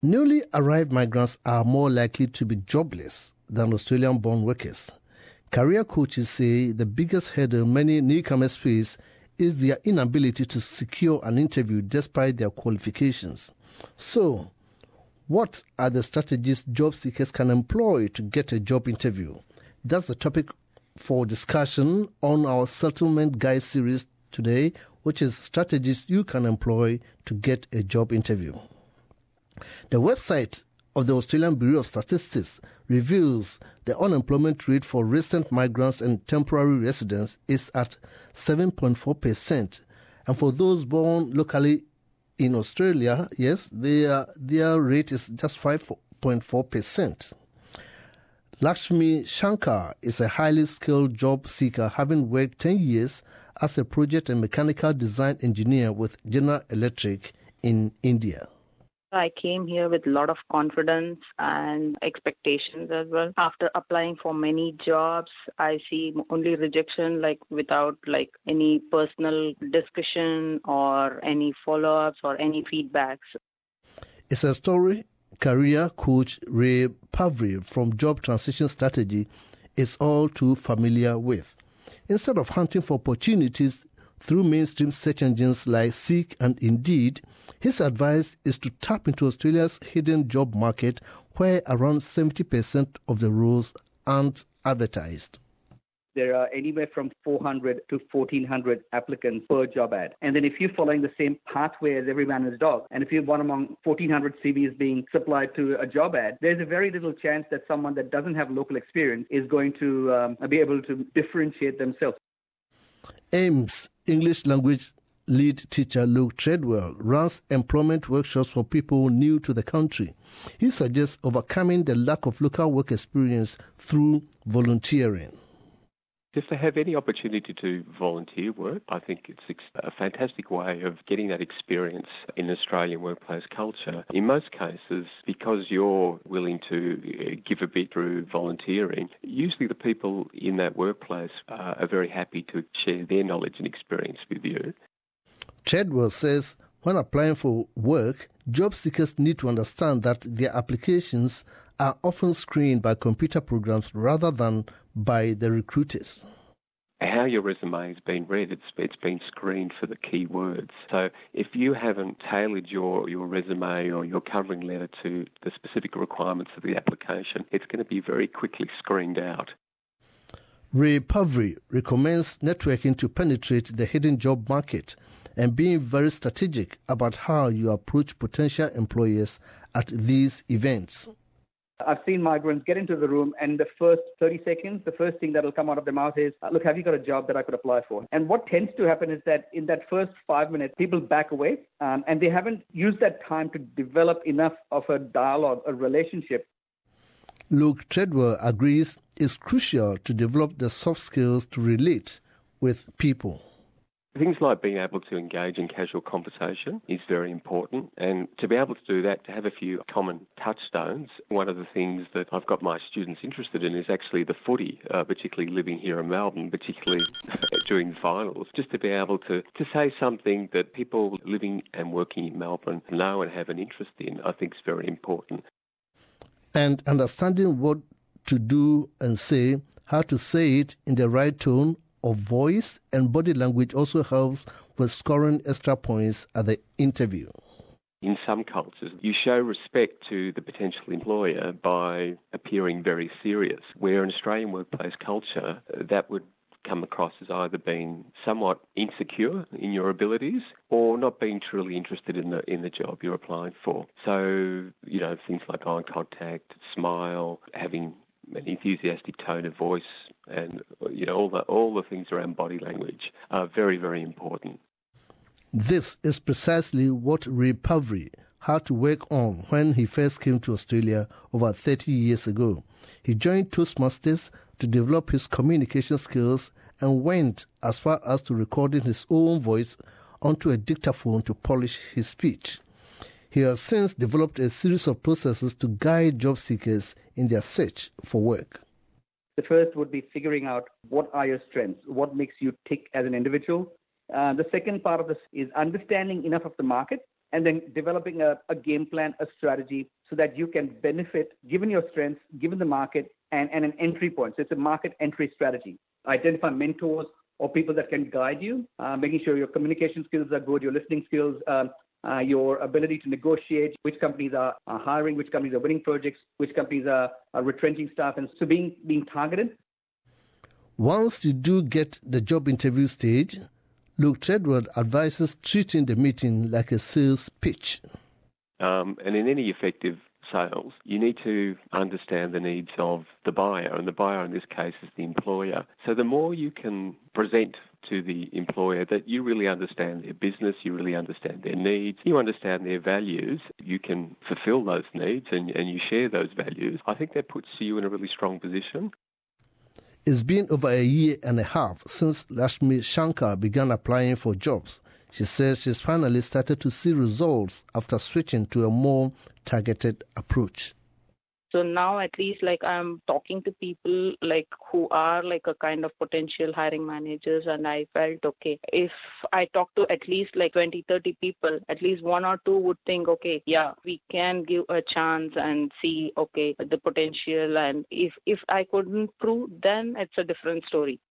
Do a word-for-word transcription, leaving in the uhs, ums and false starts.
Newly arrived migrants are more likely to be jobless than Australian-born workers. Career coaches say the biggest hurdle many newcomers face is their inability to secure an interview despite their qualifications. So, what are the strategies job seekers can employ to get a job interview? That's the topic for discussion on our Settlement Guide series today, which is strategies you can employ to get a job interview. The website of the Australian Bureau of Statistics reveals the unemployment rate for recent migrants and temporary residents is at seven point four percent. And for those born locally in Australia, yes, their, their rate is just five point four percent. Lakshmi Shankar is a highly skilled job seeker, having worked ten years as a project and mechanical design engineer with General Electric in India. I came here with a lot of confidence and expectations as well. After applying for many jobs, I see only rejection, like without like any personal discussion or any follow-ups or any feedbacks. It's a story career coach Ray Pavri from Job Transition Strategy is all too familiar with. Instead of hunting for opportunities through mainstream search engines like Seek and Indeed, his advice is to tap into Australia's hidden job market, where around seventy percent of the roles aren't advertised. There are anywhere from four hundred to fourteen hundred applicants per job ad. And then if you're following the same pathway as every man and his dog, and if you're one among fourteen hundred C Vs being supplied to a job ad, there's a very little chance that someone that doesn't have local experience is going to um, be able to differentiate themselves. AIMS English language lead teacher Luke Treadwell runs employment workshops for people new to the country. He suggests overcoming the lack of local work experience through volunteering. If they have any opportunity to volunteer work, I think it's a fantastic way of getting that experience in Australian workplace culture. In most cases, because you're willing to give a bit through volunteering, usually the people in that workplace uh, are very happy to share their knowledge and experience with you. Treadwell says when applying for work, job seekers need to understand that their applications are often screened by computer programs rather than by the recruiters. How your resume has been read, it's, it's been screened for the key words. So if you haven't tailored your, your resume or your covering letter to the specific requirements of the application, it's going to be very quickly screened out. Ray Pavri recommends networking to penetrate the hidden job market and being very strategic about how you approach potential employers at these events. I've seen migrants get into the room, and the first thirty seconds, the first thing that will come out of their mouth is, look, have you got a job that I could apply for? And what tends to happen is that in that first five minutes, people back away, um, and they haven't used that time to develop enough of a dialogue, a relationship. Luke Treadwell agrees it's crucial to develop the soft skills to relate with people. Things like being able to engage in casual conversation is very important, and to be able to do that, to have a few common touchstones. One of the things that I've got my students interested in is actually the footy, uh, particularly living here in Melbourne, particularly during the finals, just to be able to, to say something that people living and working in Melbourne know and have an interest in, I think is very important. And understanding what to do and say, how to say it in the right tone of voice and body language also helps with scoring extra points at the interview. In some cultures, you show respect to the potential employer by appearing very serious, where in Australian workplace culture, that would come across as either being somewhat insecure in your abilities or not being truly interested in the in the job you're applying for. So, you know, things like eye contact, smile, having an enthusiastic tone of voice, and you know all the all the things around body language are very, very important. This is precisely what Ray Pavri had to work on when he first came to Australia over thirty years ago. He joined Toastmasters to develop his communication skills and went as far as to recording his own voice onto a dictaphone to polish his speech. He has since developed a series of processes to guide job seekers in their search for work. The first would be figuring out what are your strengths, what makes you tick as an individual. Uh, the second part of this is understanding enough of the market and then developing a, a game plan, a strategy, so that you can benefit, given your strengths, given the market, and, and an entry point. So it's a market entry strategy. Identify mentors or people that can guide you, uh, making sure your communication skills are good, your listening skills, um, uh, your ability to negotiate, which companies are, are hiring, which companies are winning projects, which companies are, are retrenching staff, and so being being targeted. Once you do get the job interview stage, Luke Treadwell advises treating the meeting like a sales pitch. Um, and in any effective sales, you need to understand the needs of the buyer, and the buyer in this case is the employer. So the more you can present to the employer that you really understand their business, you really understand their needs, you understand their values, you can fulfill those needs and, and you share those values, I think that puts you in a really strong position. It's been over a year and a half since Lashmi Shankar began applying for jobs. She says she's finally started to see results after switching to a more targeted approach. So now at least like I'm talking to people like who are like a kind of potential hiring managers, and I felt okay, if I talk to at least like twenty, thirty people, at least one or two would think, okay, yeah, we can give a chance and see, okay, the potential. And if, if I couldn't prove, then it's a different story.